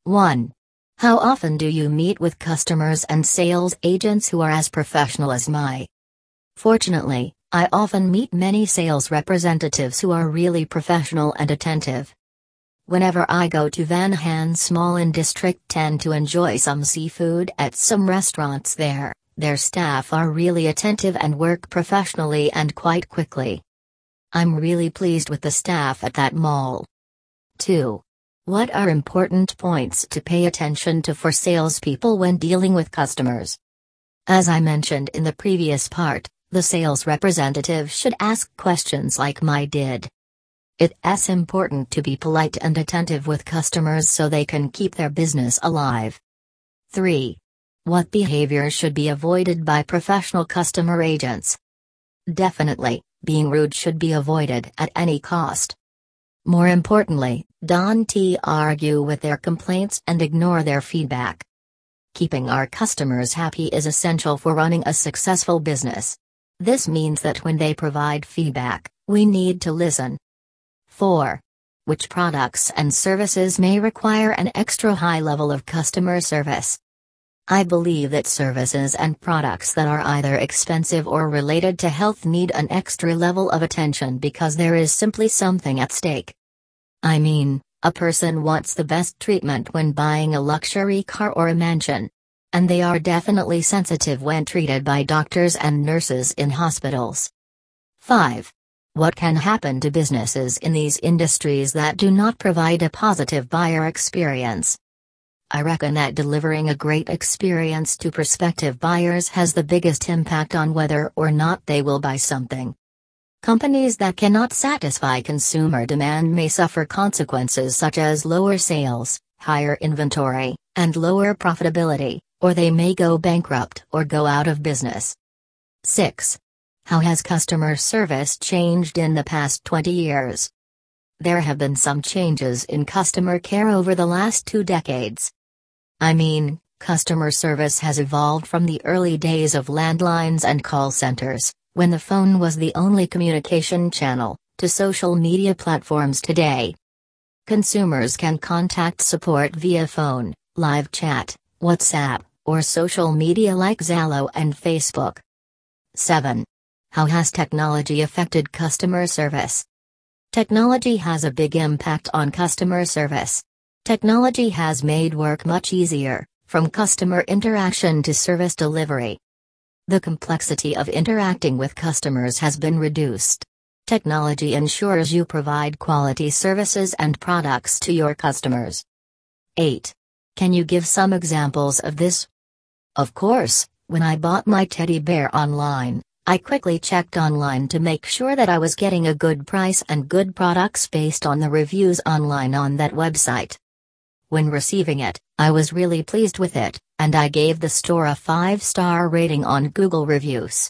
1. How often do you meet with customers and sales agents who are as professional as me? Fortunately, I often meet many sales representatives who are really professional and attentive. Whenever I go to Van Hans Mall in District 10 to enjoy some seafood at some restaurants there, their staff are really attentive and work professionally and quite quickly. I'm really pleased with the staff at that mall. 2. What are important points to pay attention to for salespeople when dealing with customers? As I mentioned in the previous part, the sales representative should ask questions like I did. It's important to be polite and attentive with customers so they can keep their business alive. 3. What behavior should be avoided by professional customer agents? Definitely, being rude should be avoided at any cost. More importantly, don't argue with their complaints and ignore their feedback. Keeping our customers happy is essential for running a successful business. This means that when they provide feedback, we need to listen. 4. Which products and services may require an extra high level of customer service? I believe that services and products that are either expensive or related to health need an extra level of attention because there is simply something at stake. I mean, a person wants the best treatment when buying a luxury car or a mansion. And they are definitely sensitive when treated by doctors and nurses in hospitals. 5. What can happen to businesses in these industries that do not provide a positive buyer experience? I reckon that delivering a great experience to prospective buyers has the biggest impact on whether or not they will buy something. Companies that cannot satisfy consumer demand may suffer consequences such as lower sales, higher inventory, and lower profitability, or they may go bankrupt or go out of business. 6. How has customer service changed in the past 20 years? There have been some changes in customer care over the last 2 decades. I mean, customer service has evolved from the early days of landlines and call centers, when the phone was the only communication channel, to social media platforms today. Consumers can contact support via phone, live chat, WhatsApp, or social media like Zallo and Facebook. 7. How has technology affected customer service? Technology has a big impact on customer service. Technology has made work much easier, from customer interaction to service delivery. The complexity of interacting with customers has been reduced. Technology ensures you provide quality services and products to your customers. 8. Can you give some examples of this? Of course, when I bought my teddy bear online, I quickly checked online to make sure that I was getting a good price and good products based on the reviews online on that website. When receiving it, I was really pleased with it, and I gave the store a 5-star rating on Google Reviews.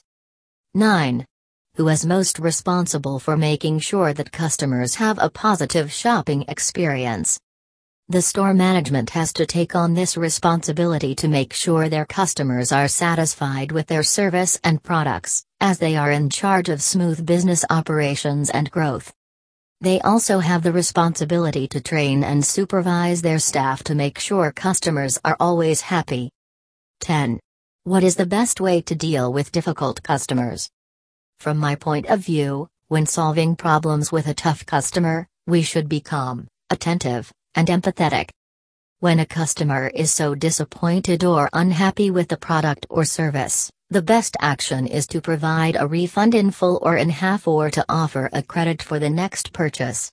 9. Who is most responsible for making sure that customers have a positive shopping experience? The store management has to take on this responsibility to make sure their customers are satisfied with their service and products, as they are in charge of smooth business operations and growth. They also have the responsibility to train and supervise their staff to make sure customers are always happy. 10. What is the best way to deal with difficult customers? From my point of view, when solving problems with a tough customer, we should be calm, attentive, and empathetic. When a customer is so disappointed or unhappy with the product or service, the best action is to provide a refund in full or in half or to offer a credit for the next purchase.